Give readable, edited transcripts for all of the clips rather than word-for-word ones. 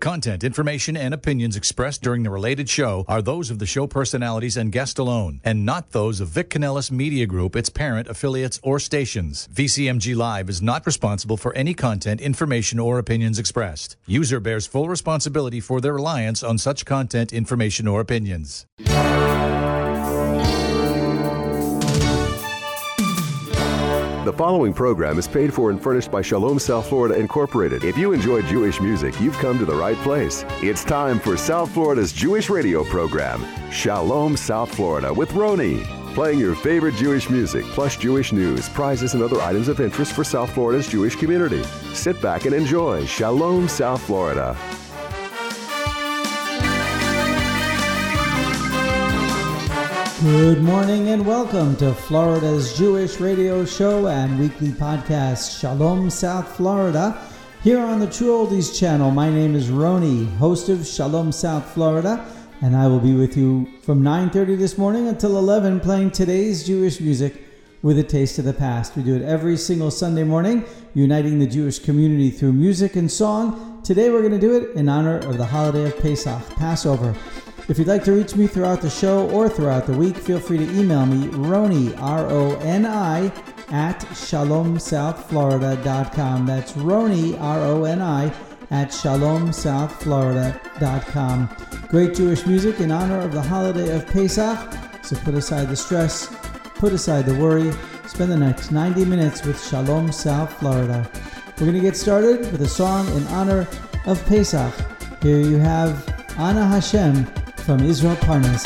content, information, and opinions expressed during the related show are those of the show personalities and guest alone, and not those of Vic Canellis Media Group, its parent, affiliates, or stations. VCMG Live is not responsible for any content, information, or opinions expressed. User bears full responsibility for their reliance on such content, information, or opinions. The following program is paid for and furnished by Shalom South Florida Incorporated. If you enjoy Jewish music, you've come to the right place. It's time for South Florida's Jewish radio program, Shalom South Florida with Roni. Playing your favorite Jewish music, plus Jewish news, prizes, and other items of interest for South Florida's Jewish community. Sit back and enjoy Shalom South Florida. Good morning and welcome to Florida's Jewish radio show and weekly podcast, Shalom South Florida, here on the True Oldies channel. My name is Roni, host of Shalom South Florida, and I will be with you from 9:30 this morning until 11, playing today's Jewish music with a taste of the past. We do it every single Sunday morning, uniting the Jewish community through music and song. Today we're going to do it in honor of the holiday of Pesach, Passover. If you'd like to reach me throughout the show or throughout the week, feel free to email me, Roni, R-O-N-I, at shalomsouthflorida.com. That's Roni, R-O-N-I, at shalomsouthflorida.com. Great Jewish music in honor of the holiday of Pesach. So put aside the stress, put aside the worry, spend the next 90 minutes with Shalom South Florida. We're going to get started with a song in honor of Pesach. Here you have Ana Hashem from Israel Parnas.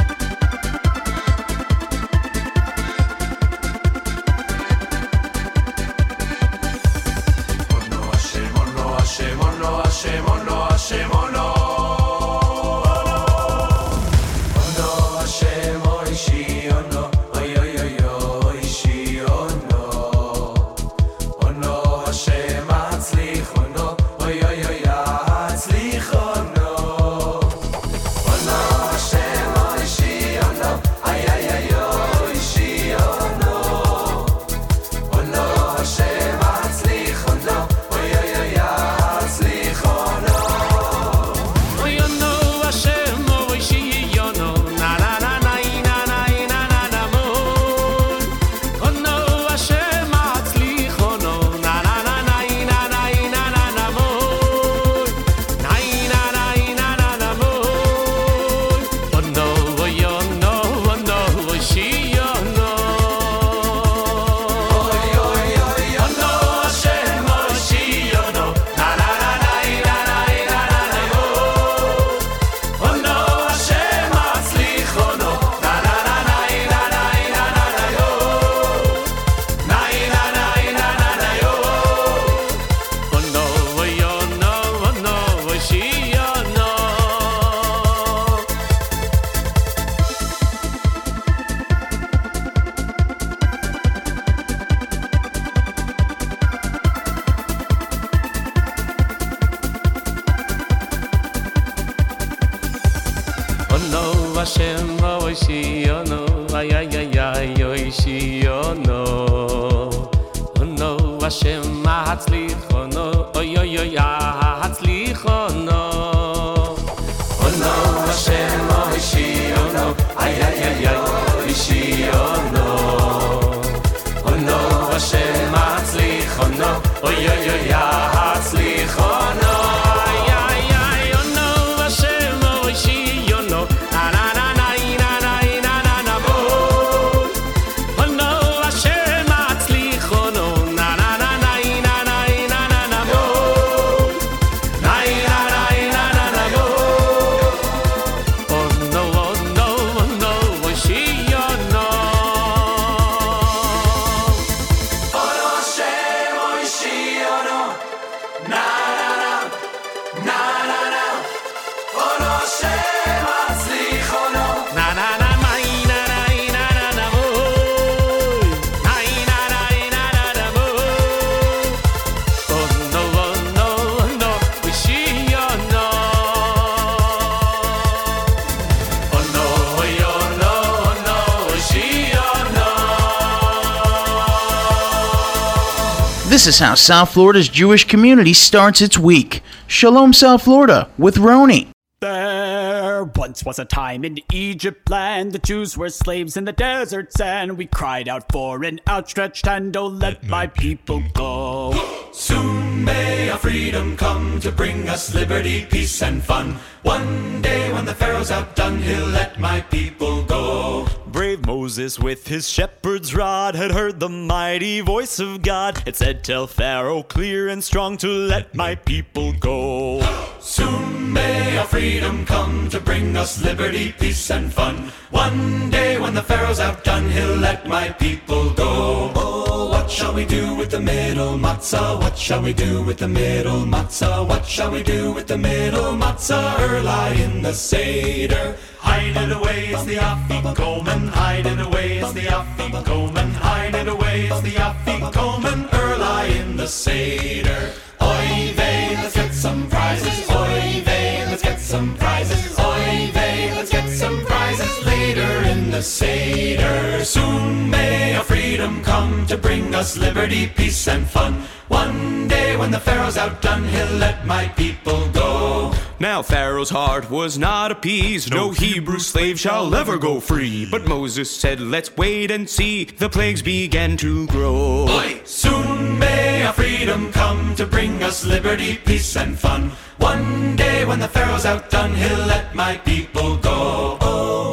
This is how South Florida's Jewish community starts its week. Shalom South Florida with Roni. There once was a time in Egypt land, the Jews were slaves in the deserts, and we cried out for an outstretched hand, oh let my people go. Soon may our freedom come to bring us liberty, peace and fun. One day when the Pharaoh's outdone, he'll let my people go. Brave Moses with his shepherd's rod had heard the mighty voice of God. It said, tell Pharaoh clear and strong to let my people go. Soon may our freedom come to bring us liberty, peace and fun. One day when the Pharaoh's outdone, he'll let my people go. Oh, what shall we do with the middle matzah? What shall we do with the middle matzah? What shall we do with the middle matzah? Early in the Seder. Hide it away, it's the Afikomen. Hide it away, it's the Afikomen. Hide it away, it's the Afikomen. Early in the Seder. Oy vey, let's get some prizes. Oy vey, let's get some prizes. Oy vey, let's get some prizes later in the Seder. Soon may our freedom come to bring us liberty, peace and fun. One day when the Pharaoh's outdone, he'll let my people go. Now Pharaoh's heart was not appeased, no Hebrew slave shall ever go free. But Moses said, let's wait and see, the plagues began to grow. Oy! Soon may our freedom come to bring us liberty, peace and fun. One day when the Pharaoh's outdone, he'll let my people go. Oh.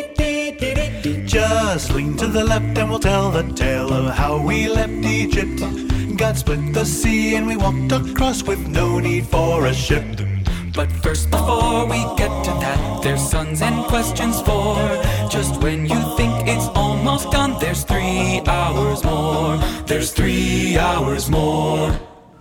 Just lean to the left and we'll tell the tale of how we left Egypt. God split the sea and we walked across with no need for a ship. But first, before we get to that, there's sons and questions for. Just when you think it's almost done, there's 3 hours more. There's 3 hours more.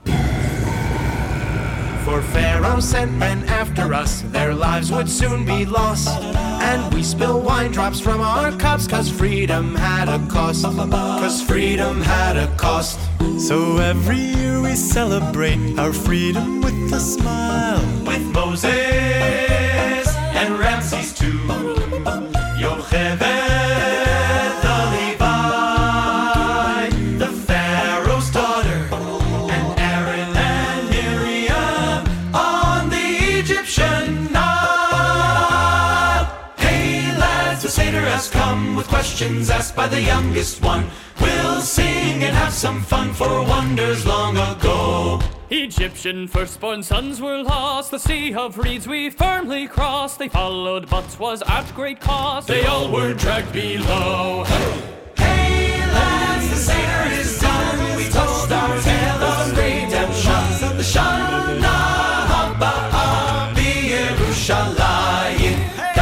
For Pharaoh sent men after us, their lives would soon be lost. And we spill wine drops from our cups, cause freedom had a cost. Cause freedom had a cost. So every year we celebrate our freedom with a smile. With Moses and Ramses too. Yocheved the Levi, the Pharaoh's daughter, and Aaron and Miriam on the Egyptian Nile. Hey lads, the Seder has come with questions asked by the youngest one. We'll sing and have some fun for wonders long ago. Egyptian firstborn sons were lost, the sea of reeds we firmly crossed. They followed but 'twas at great cost, they all were dragged below. Hey lads, the Seder is done, we told our tale of redemption. The Shana Haba B'Yerushalayim.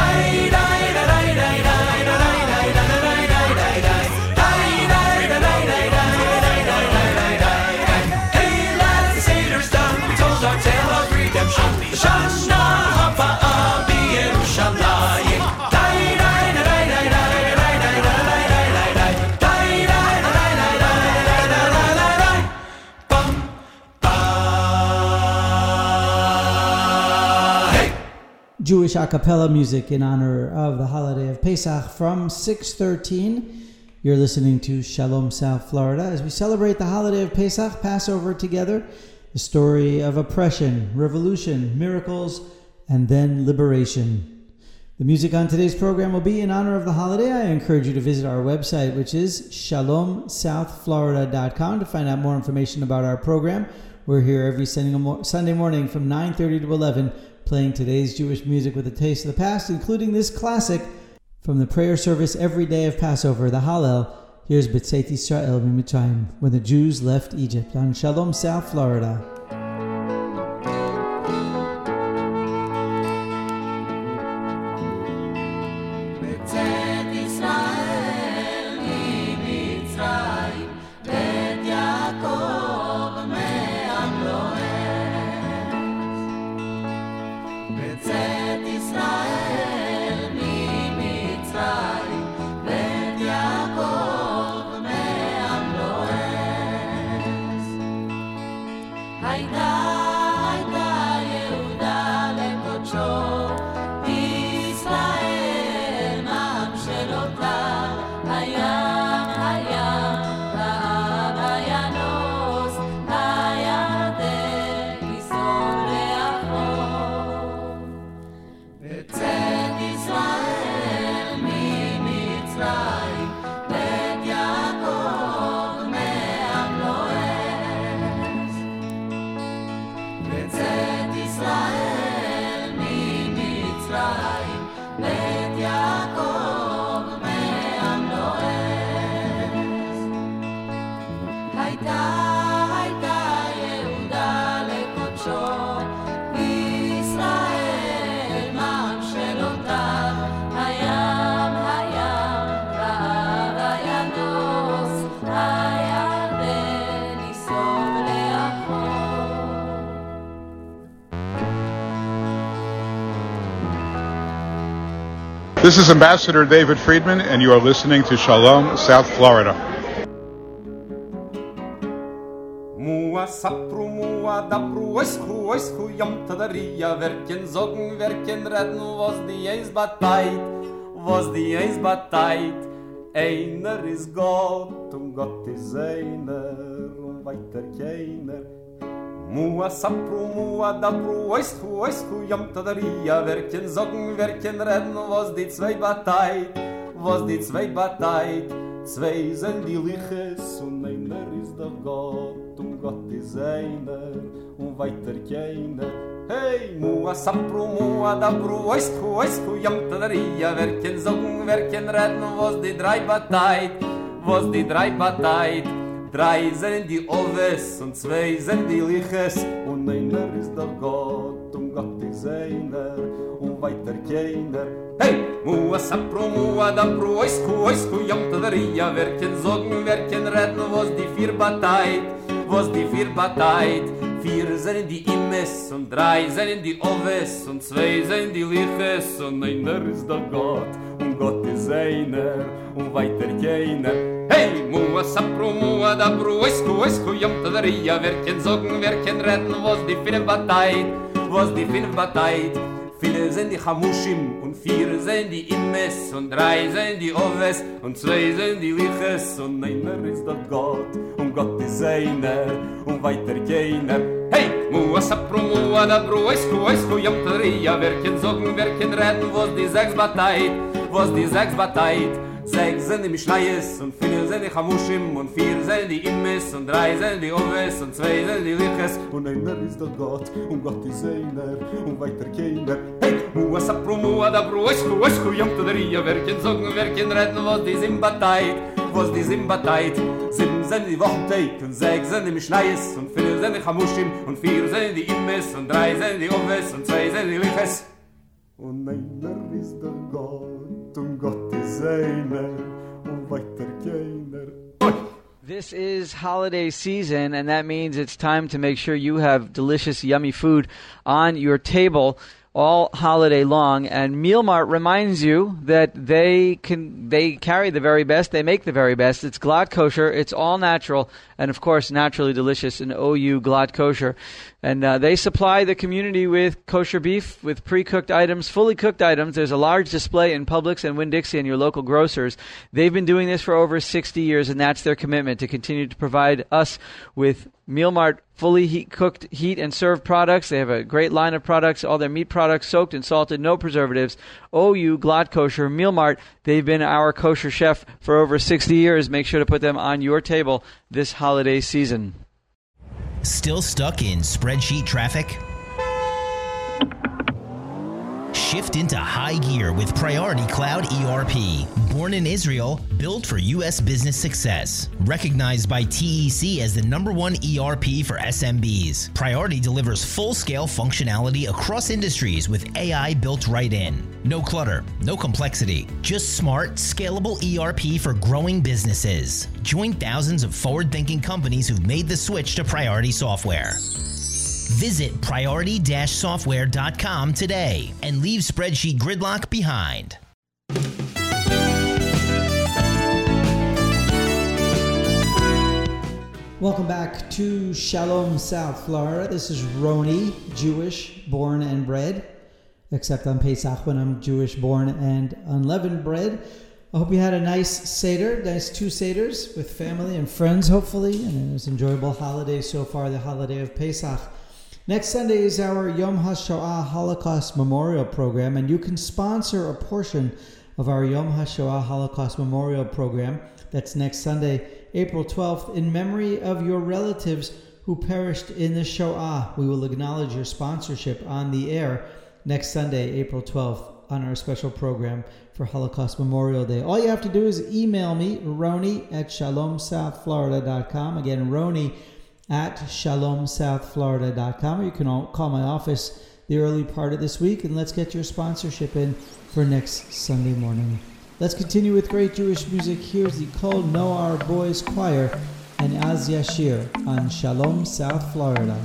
Jewish a cappella music in honor of the holiday of Pesach from 613. You're listening to Shalom South Florida as we celebrate the holiday of Pesach, Passover together, the story of oppression, revolution, miracles, and then liberation. The music on today's program will be in honor of the holiday. I encourage you to visit our website, which is shalomsouthflorida.com, to find out more information about our program. We're here every Sunday morning from 9:30 to 11, playing today's Jewish music with a taste of the past, including this classic from the prayer service every day of Passover, the Hallel. Here's B'tzeit Yisrael Mitzrayim, when the Jews left Egypt, on Shalom South Florida. Soleil This is Ambassador David Friedman, and you are listening to Shalom, South Florida. Mua sapru, mua dapru, oisku, yam tadaria, werken zogen, werken redden, was die eins bateit, einer is Gott, Gott is einer, weiter keiner. Mua sapru, mua dapru, oisku, yam tadaria, werken zogen, werken redden, was die zwei bateit, zwei sind die Liches, und einer ist doch Gott, Gott ist einer, und weiter keiner. Hey, mua sapru, mua dapru, oisku, yam tadaria, werken zogen, werken redden, was die drei bateit, drei sind die Oves und zwei sind die Liches, und einer ist der Gott, und Gott ist einer, und weiter keiner. Hey, mua sapru, mua dapru, oisku, yam tadaria, werken zogen, werken redden, was die vier bateit, vier sind die Immes, und drei sind die Oves, und zwei sind die Liches, und einer ist der Gott, und Gott ist einer, und weiter keiner. Hey, mua sapru, mua dapru, oisku, yam tadaria, werken zogen, werken redden, was die fünf bateit, viele sind die Chamushim, und vier sind die Immes, und drei sind die Oves, und zwei sind die Liches, und einer ist der Gott, und Gott ist einer, und weiter keiner. Hey, mua sapru, mua dapru, oisku, yam tadaria, werken zogen, werken redden, was die sechs bateit, sechs sind die Mishnayes, und vier sind die Chamushim, und vier sind die Immes, und drei sind die Oves, und zwei sind die Liches, und einer ist der Gott, und Gott ist einer, und weiter keiner. Hey, mua sapru, mua dapru, oisku, yam tadaria, werken zogen, werken redden, was die sieben bateit, sieben sind die Wochenteit, und sechs sind die Mishnayes, und vier sind die Chamushim, und vier sind die Immes, und drei sind die Oves, und zwei sind die Liches, und einer ist der Gott, und Gott ist einer, und weiter keiner. This is holiday season, and that means it's time to make sure you have delicious, yummy food on your table all holiday long. And Meal Mart reminds you that they carry the very best, they make the very best. It's Glatt Kosher, it's all natural, and of course naturally delicious in OU Glatt Kosher. And they supply the community with kosher beef, with pre-cooked items, fully cooked items. There's a large display in Publix and Winn-Dixie and your local grocers. They've been doing this for over 60 years, and that's their commitment, to continue to provide us with Meal Mart fully cooked, heat and served products. They have a great line of products, all their meat products soaked and salted, no preservatives. OU Glatt Kosher, Meal Mart. They've been our kosher chef for over 60 years. Make sure to put them on your table this holiday season. Still stuck in spreadsheet traffic? Shift into high gear with Priority Cloud ERP. Born in Israel, built for U.S. business success. Recognized by TEC as the #1 ERP for SMBs. Priority delivers full-scale functionality across industries with AI built right in. No clutter, no complexity. Just smart, scalable ERP for growing businesses. Join thousands of forward-thinking companies who've made the switch to Priority software. Visit priority-software.com today and leave spreadsheet gridlock behind. Welcome back to Shalom, South Florida. This is Roni, Jewish, born and bred, except on Pesach when I'm Jewish, born and unleavened bread. I hope you had a nice Seder, nice 2 Seders with family and friends, hopefully, and it was an enjoyable holiday so far, the holiday of Pesach. Next Sunday is our Yom HaShoah Holocaust Memorial Program, and you can sponsor a portion of our Yom HaShoah Holocaust Memorial Program. That's next Sunday, April 12th, in memory of your relatives who perished in the Shoah. We will acknowledge your sponsorship on the air next Sunday, April 12th, on our special program for Holocaust Memorial Day. All you have to do is email me, Roni at shalomsouthflorida.com. Again, Roni at shalomsouthflorida.com, or you can call my office the early part of this week, and let's get your sponsorship in for next Sunday morning. Let's continue with great Jewish music. Here's the Kol Noar Boys Choir and Az Yashir on Shalom South Florida.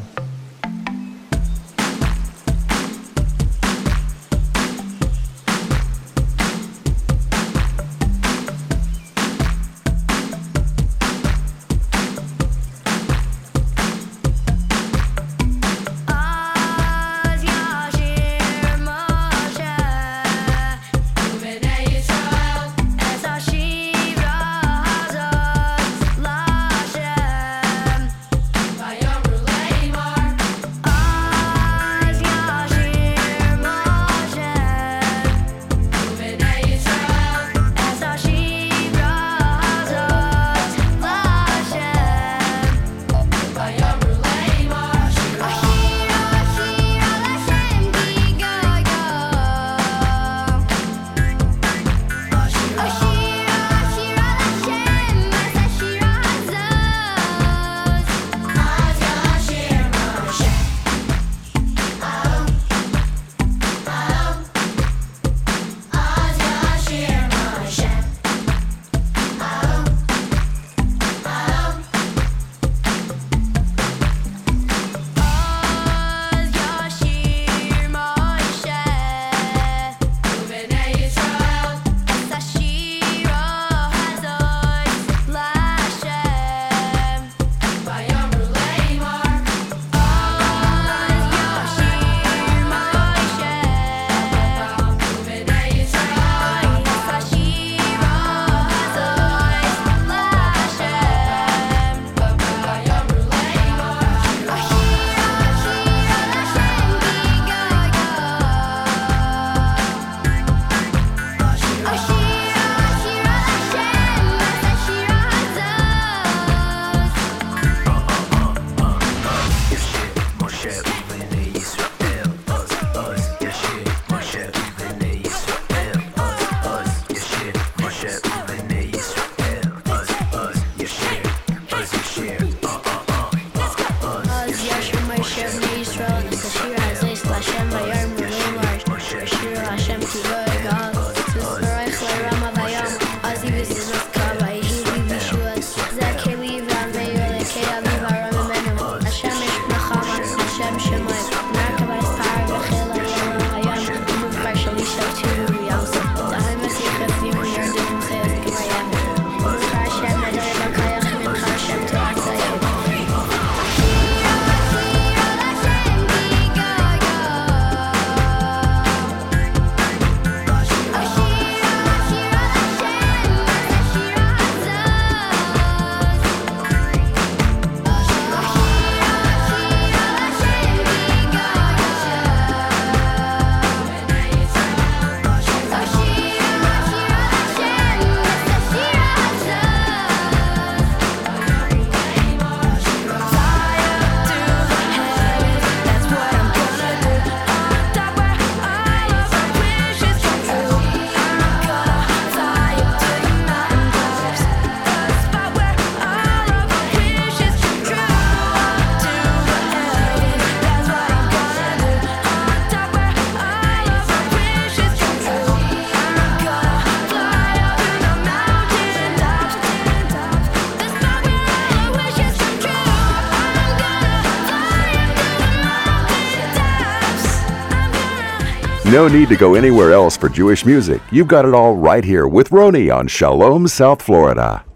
No need to go anywhere else for Jewish music. You've got it all right here with Roni on Shalom South Florida.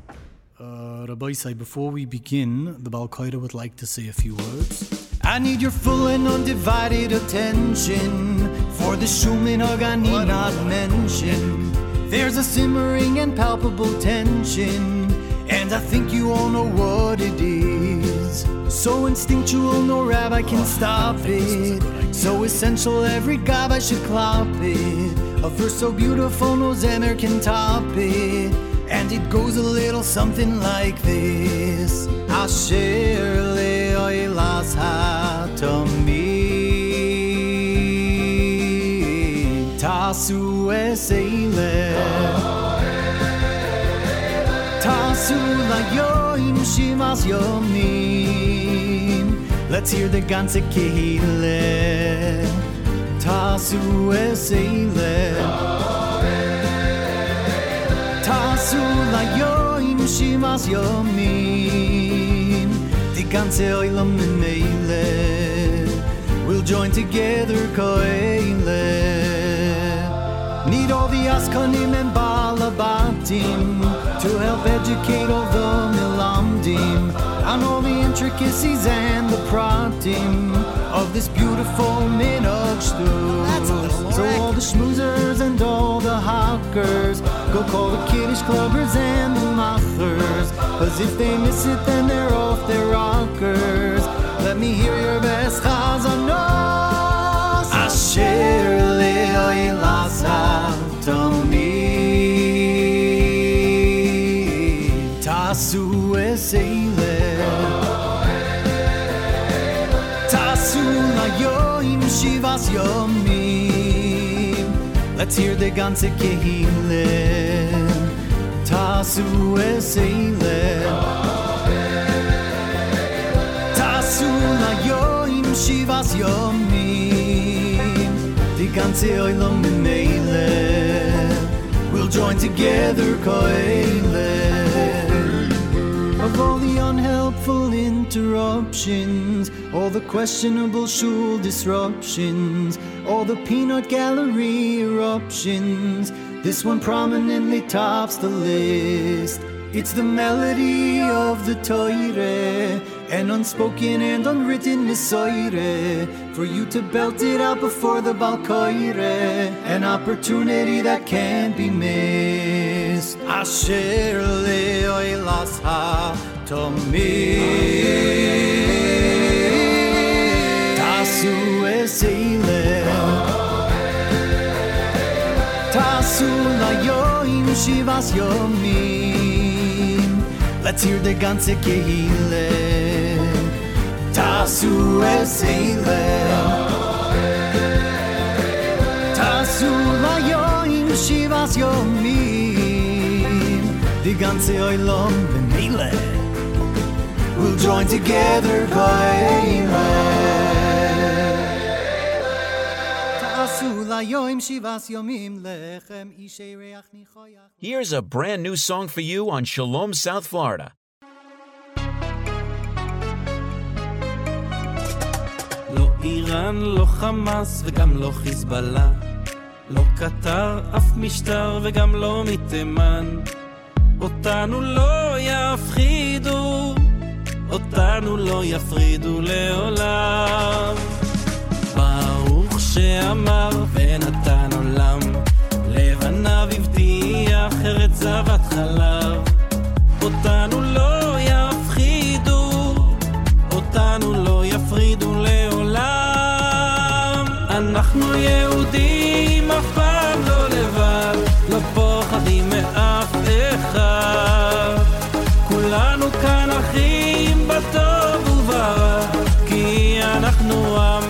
Rabbi Isai, before we begin, the Baal Koida would like to say a few words. I need your full and undivided attention for the Shuminhag I need not mention. There's a simmering and palpable tension, and I think you all know what it is. So instinctual, no rabbi can stop it. So essential, every gabbai should clap it. A verse so beautiful, no zemer can top it. And it goes a little something like this. Asher le'oilas hatamid Tasu eseileh Tasu layoim shivas yomim. Let's hear the ganze kehle. Tasu eseileh Tasu layoim shivas yomim. The ganze oilam meile will join together koele. Need all the askanim and balabatim to help educate all the milamdim on all the intricacies and the pratim of this beautiful minhag shtur. So all the schmoozers and all the hawkers go call the kiddish clubbers and the machers, 'cause if they miss it then they're off their rockers. Let me hear your best chazanos. Asher le'oilas hatamid Tasu eseileh Tasu layoim shivas yomim. Let's hear the ganze kehle. Tasu eseileh Tasu layoim shivas yomim. The ganze oilam meile will join together koele. Of all the unhelpful interruptions, all the questionable shul disruptions, all the peanut gallery eruptions, this one prominently tops the list. It's the melody of the Torah, an unspoken and unwritten Mesorah, for you to belt it out before the Bal Koireh, an opportunity that can't be missed. Asher le'oilas hatamid Tasu eseileh Tasu layoim shivas yomim. Let's hear the ganze kehle. Tasu eseileh Tasu layoim shivas yomim. The ganze oilam b'meile will join together koele. Here's a brand new song for you on Shalom, South Florida. לא איראן, לא חמאס וגם לא חיזבאללה, לא קטר, אף משטר וגם לא מתימן. אותנו לא יפחידו, אותנו לא יפרידו לעולם. ברוך שאמר ונתן עולם, לבניו הבטיח ארץ זבת חלב. אותנו לא יפחידו, אותנו לא יפרידו לעולם. אנחנו יהודים אף פעם לא לבד, לא פוחדים מאף אחד. כולנו כאן אחים בטוב וברע, כי אנחנו עם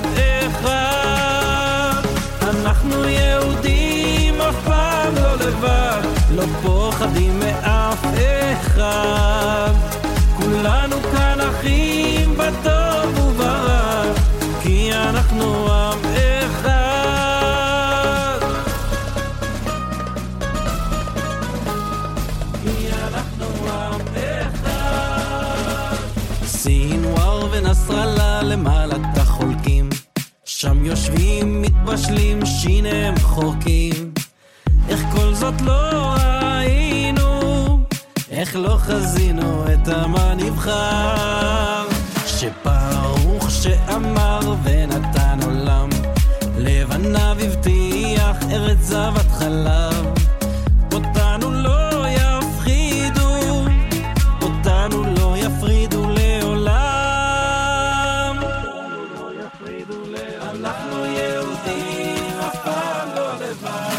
אחד. אנחנו יהודים אף פעם לא לבד, לא פוחדים מאף אחד. כולנו כאן אחים בטוב וברע, כי אנחנו עם אחד. כי אנחנו עם אחד. סינואר ונסראללה למעלת החולקים, שם יושבים מתבשלים שיניהם חורקים. איך כל זאת לא ראינו, איך לא חזינו את המה נבחר. שברוך שאמר ונתן עולם, לבניו הבטיח ארץ זבת חלב. אותנו לא יפחידו, אותנו לא יפרידו לעולם.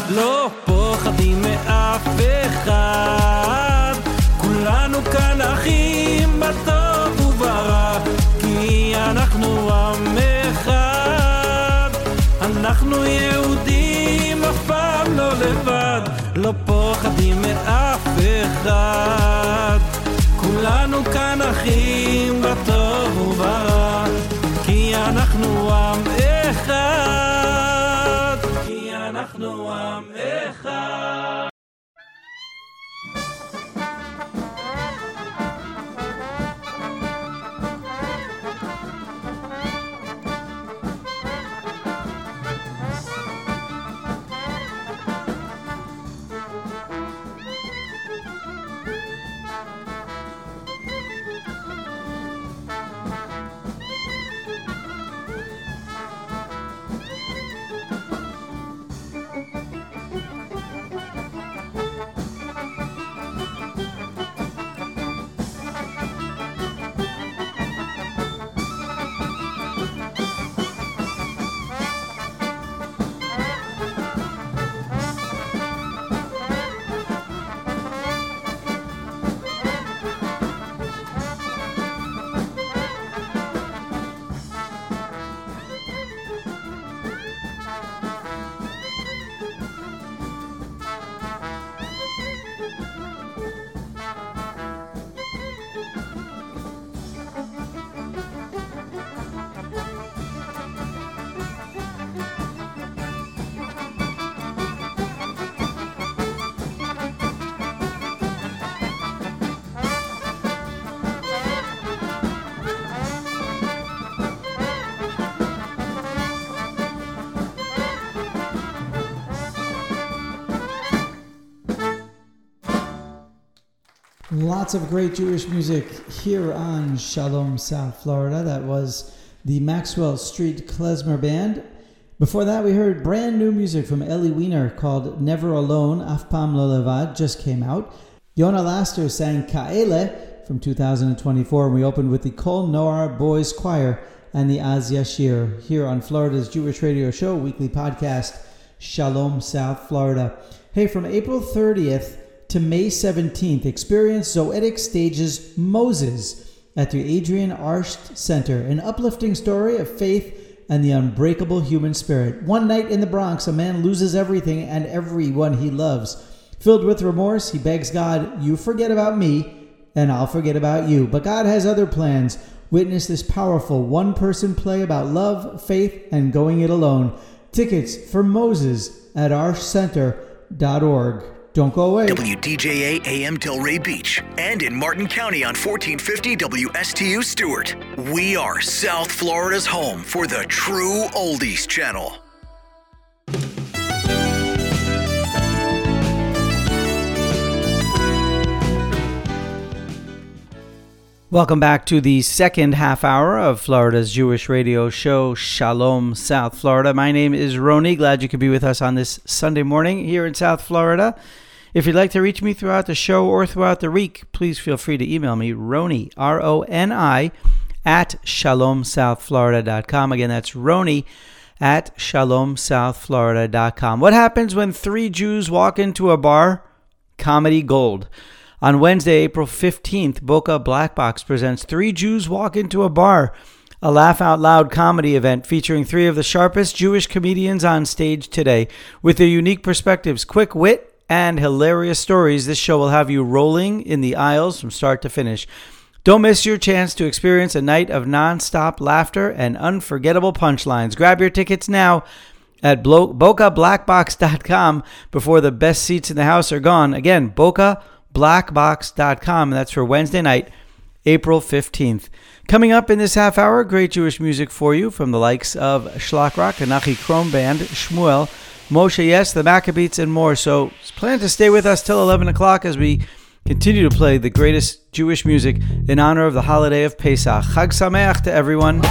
לא פוחדים מאף אחד, כולנו כאן אחים בטוב וברע, כי אנחנו עם אחד, אנחנו יהודים אף פעם לא לבד, לא פוחדים מאף אחד, כולנו כאן אחים בטוב וברע, כי אנחנו עם אחד, כי אנחנו עם אחד. Lots of great Jewish music here on Shalom South Florida. That was the Maxwell Street Klezmer Band. Before that, we heard brand new music from Eli Wiener called Never Alone, Af Pam Lo Levad, just came out. Yona Laster sang Ka'ele from 2024. And we opened with the Kol Noar Boys Choir and the Az Yashir here on Florida's Jewish radio show, weekly podcast, Shalom South Florida. Hey, from April 30th to May 17th, experience Zoetic Stage's Moses at the Adrian Arsht Center, an uplifting story of faith and the unbreakable human spirit. One night in the Bronx, a man loses everything and everyone he loves. Filled with remorse, he begs God, "You forget about me, and I'll forget about you." But God has other plans. Witness this powerful one-person play about love, faith, and going it alone. Tickets for Moses at arshcenter.org. Don't go away. WDJA AM Delray Beach and in Martin County on 1450 WSTU Stewart. We are South Florida's home for the true oldies channel. Welcome back to the second half hour of Florida's Jewish radio show, Shalom South Florida. My name is Roni. Glad you could be with us on this Sunday morning here in South Florida. If you'd like to reach me throughout the show or throughout the week, please feel free to email me, Roni, R-O-N-I, at shalomsouthflorida.com. Again, that's Roni at shalomsouthflorida.com. What happens when three Jews walk into a bar? Comedy gold. On Wednesday, April 15th, Boca Black Box presents Three Jews Walk Into a Bar, a laugh-out-loud comedy event featuring three of the sharpest Jewish comedians on stage today. With their unique perspectives, quick wit, and hilarious stories, this show will have you rolling in the aisles from start to finish. Don't miss your chance to experience a night of non-stop laughter and unforgettable punchlines. Grab your tickets now at BocaBlackBox.com before the best seats in the house are gone. Again, BocaBlackBox.com, and that's for Wednesday night, April 15th. Coming up in this half hour, great Jewish music for you from the likes of Shlach Rock, Anachi Krom Band, Shmuel, Moshe Yes, the Maccabeats, and more. So plan to stay with us till 11 o'clock as we continue to play the greatest Jewish music in honor of the holiday of Pesach. Chag Sameach to everyone.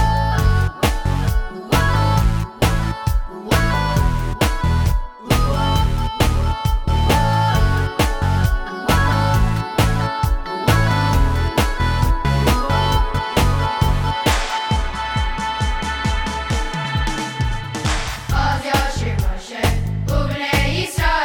Israel.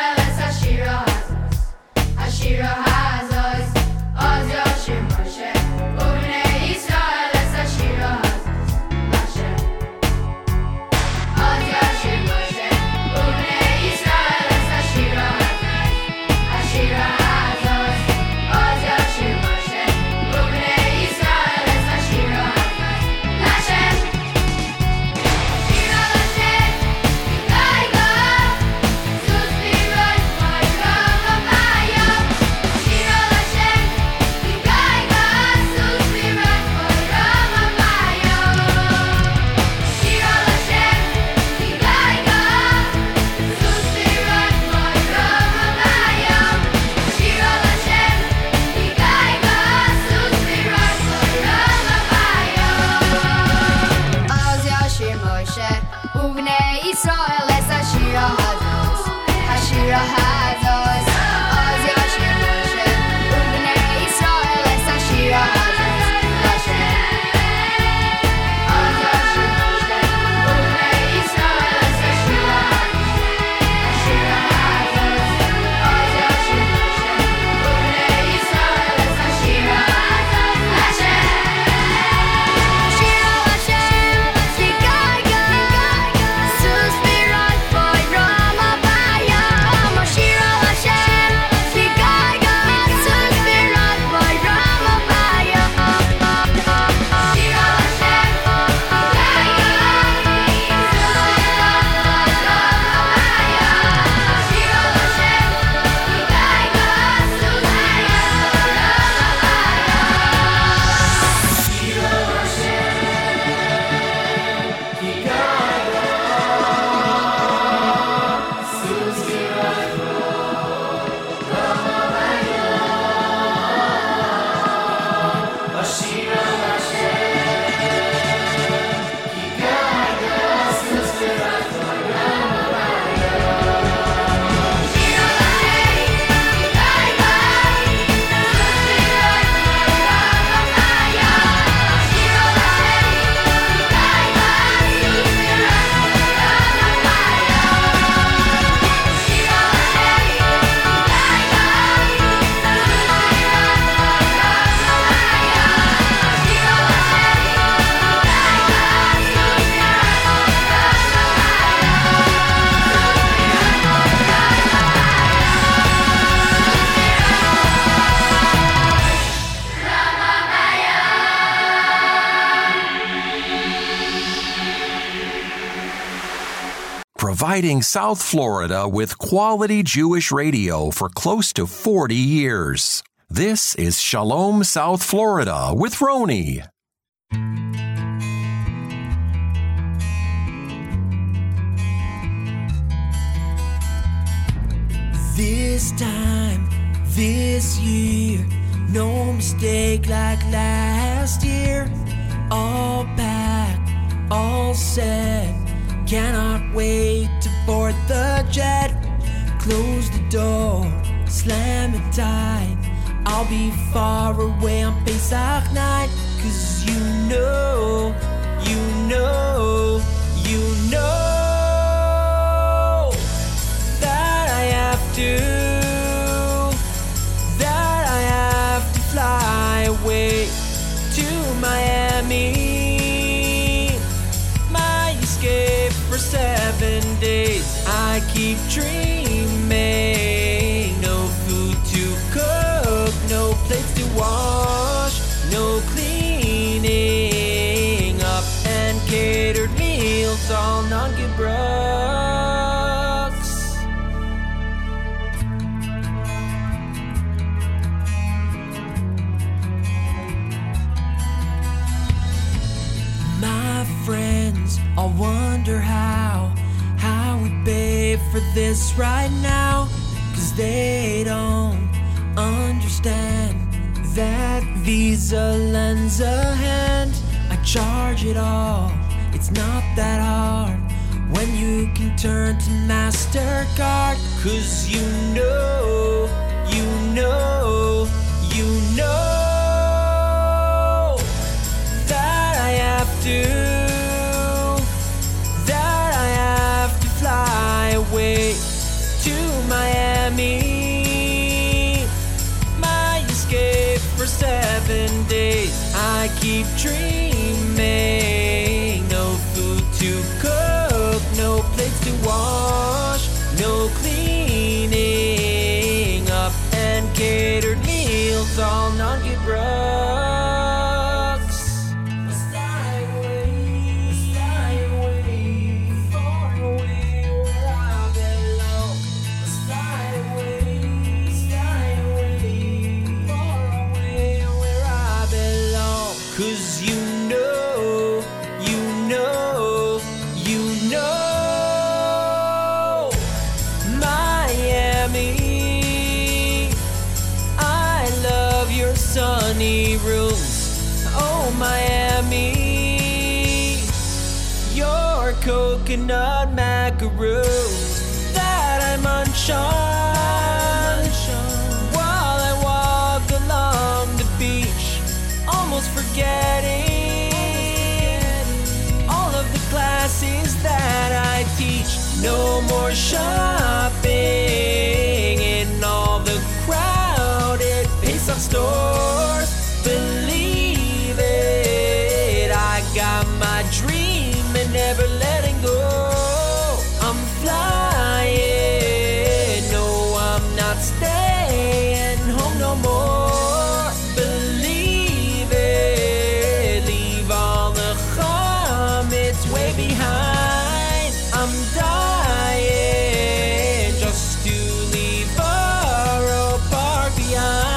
providing South Florida with quality Jewish radio for close to 40 years. This is Shalom South Florida with Roni. This time, this year, no mistake like last year. All packed, all set, cannot wait to board the jet. Close the door, slam it tight. I'll be far away on Pesach night. 'Cause you know that I have to fly away to Miami. My escape for 7 days. I keep dreaming. No food to cook, no plates to wash, no cleaning up, and catered meals, all non-gebrocks. My friends all wonder how we pay for this right now. 'Cause they don't understand that Visa lends a hand. I charge it all, it's not that hard when you can turn to MasterCard. 'Cause you know that I have to fly away to Miami. My escape for 7 days. I keep dreaming. No food to cook, no plates to wash, no cleaning up, and catered meals, all non-gebrocks. Sunny rooms, oh Miami, your coconut macaroons that I munch on while I walk along the beach, almost forgetting all of the classes that I teach. No more shopping in all the crowded Pesach stores. Believe it, I got my dream and never letting go. I'm flying, no, I'm not staying home no more. Believe it, leave all the chametz way behind. I'm dying just to leave Borough Park behind.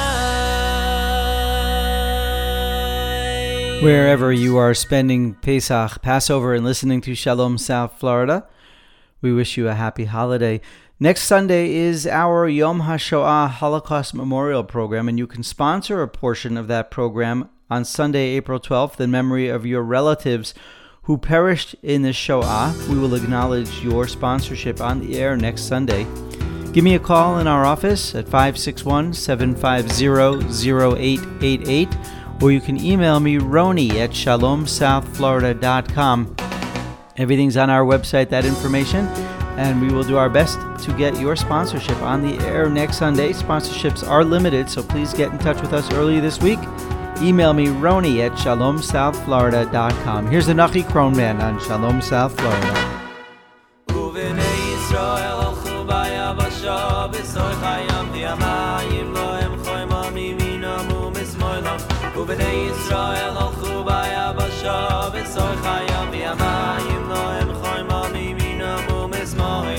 Wherever you are spending Pesach, Passover, and listening to Shalom South Florida, we wish you a happy holiday. Next Sunday is our Yom HaShoah Holocaust Memorial Program, and you can sponsor a portion of that program on Sunday, April 12th, in memory of your relatives who perished in the Shoah. We will acknowledge your sponsorship on the air next Sunday. Give me a call in our office at 561-750-0888, or you can email me, Roni, at shalomsouthflorida.com. Everything's on our website, that information, and we will do our best to get your sponsorship on the air next Sunday. Sponsorships are limited, so please get in touch with us early this week. Email me, Roni, at shalomsouthflorida.com. Here's the Nachi Kronman on Shalom South Florida. ובני ישראל הלכו ביבשה בסור חיים וימים לא הם חיימה מימינם ומזמורים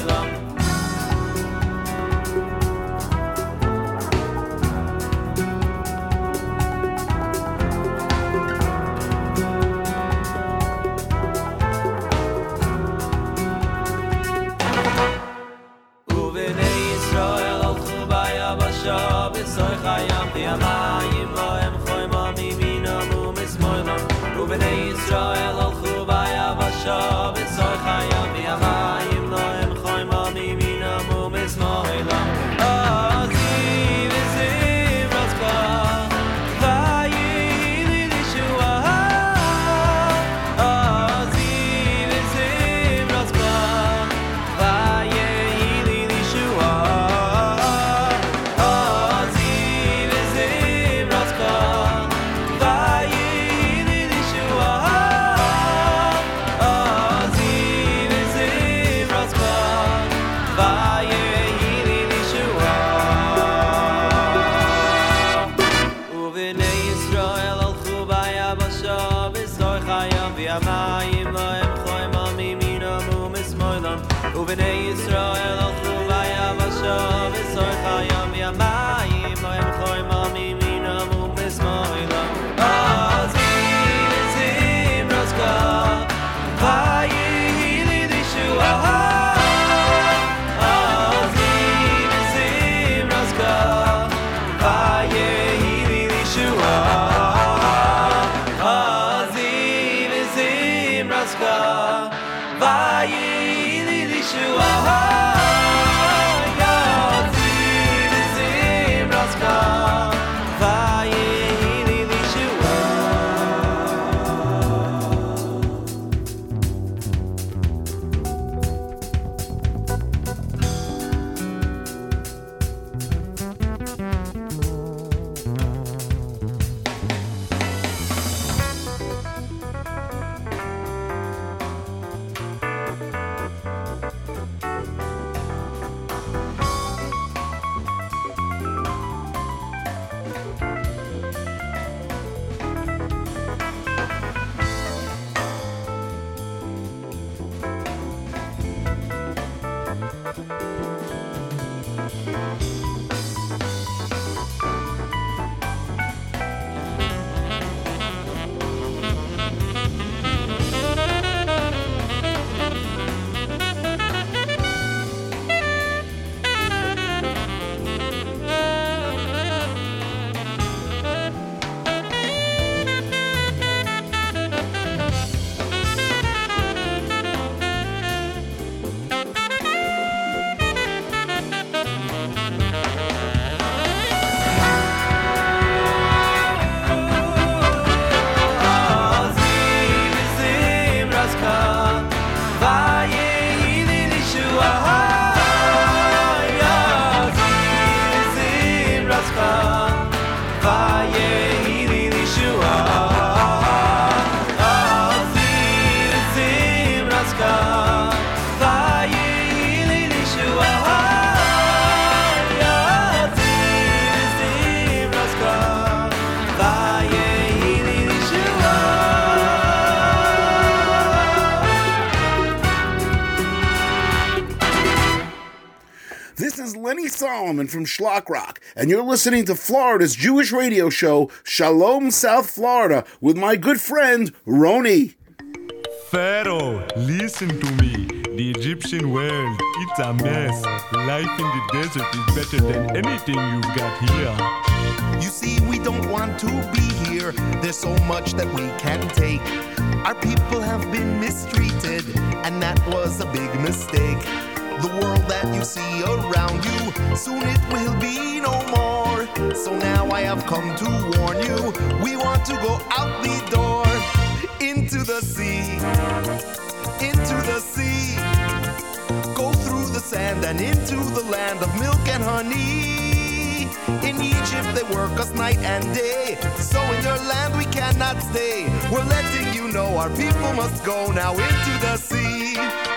Solomon from Schlock Rock, and you're listening to Florida's Jewish radio show, Shalom South Florida, with my good friend, Roni. Pharaoh, listen to me. The Egyptian world, it's a mess. Life in the desert is better than anything you've got here. You see, we don't want to be here. There's so much that we can take. Our people have been mistreated, and that was a big mistake. The world that you see around you, soon it will be no more. So now I have come to warn you, we want to go out the door, into the sea, into the sea. Go through the sand and into the land of milk and honey. In Egypt they work us night and day, so in your land we cannot stay. We're letting you know our people must go now into the sea.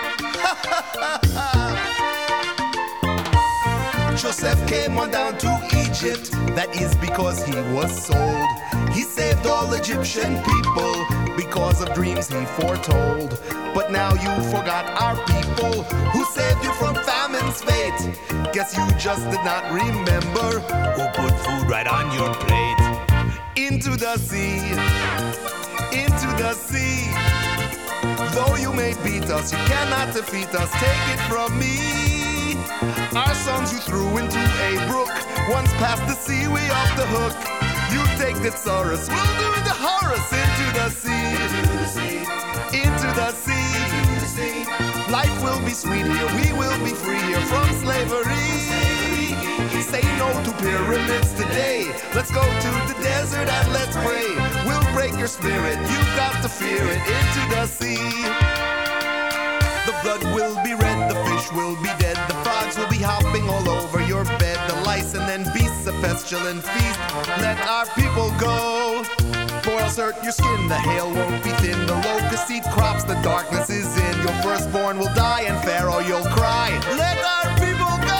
Joseph came on down to Egypt, that is because he was sold. He saved all Egyptian people because of dreams he foretold. But now you forgot our people who saved you from famine's fate. Guess you just did not remember who put food right on your plate. Into the sea, into the sea. Though you may beat us, you cannot defeat us, take it from me. Our sons you threw into a brook, once past the sea we off the hook. You take the Saurus, we'll do the Horus. Into the sea, into the sea. Life will be sweet here, we will be free here from slavery. Say no to pyramids today. Let's go to the desert and let's pray. We'll break your spirit, you've got to fear it. Into the sea. The blood will be red, the fish will be dead, the frogs will be hopping all over your bed, the lice and then beasts, a pestilent feast. Let our people go. Boils hurt your skin, the hail won't be thin, the locust eat crops, the darkness is in. Your firstborn will die and Pharaoh you'll cry. Let our people go.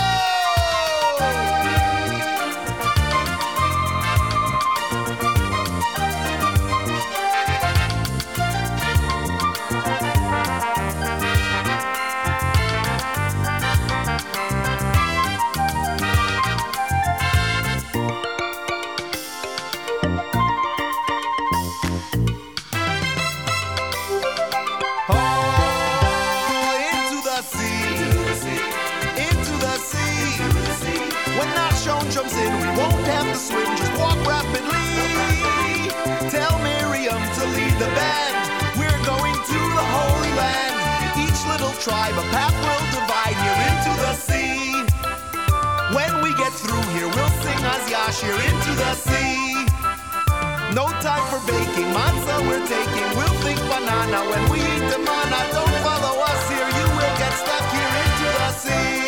Jumps in, we won't have to swim, just walk rapidly. Tell Miriam to lead the band. We're going to the Holy Land. Each little tribe, a path will divide here into the sea. When we get through here, we'll sing Az Yashir into the sea. No time for baking, matzah we're taking. We'll think banana when we eat the manna. Don't follow us here, you will get stuck here into the sea.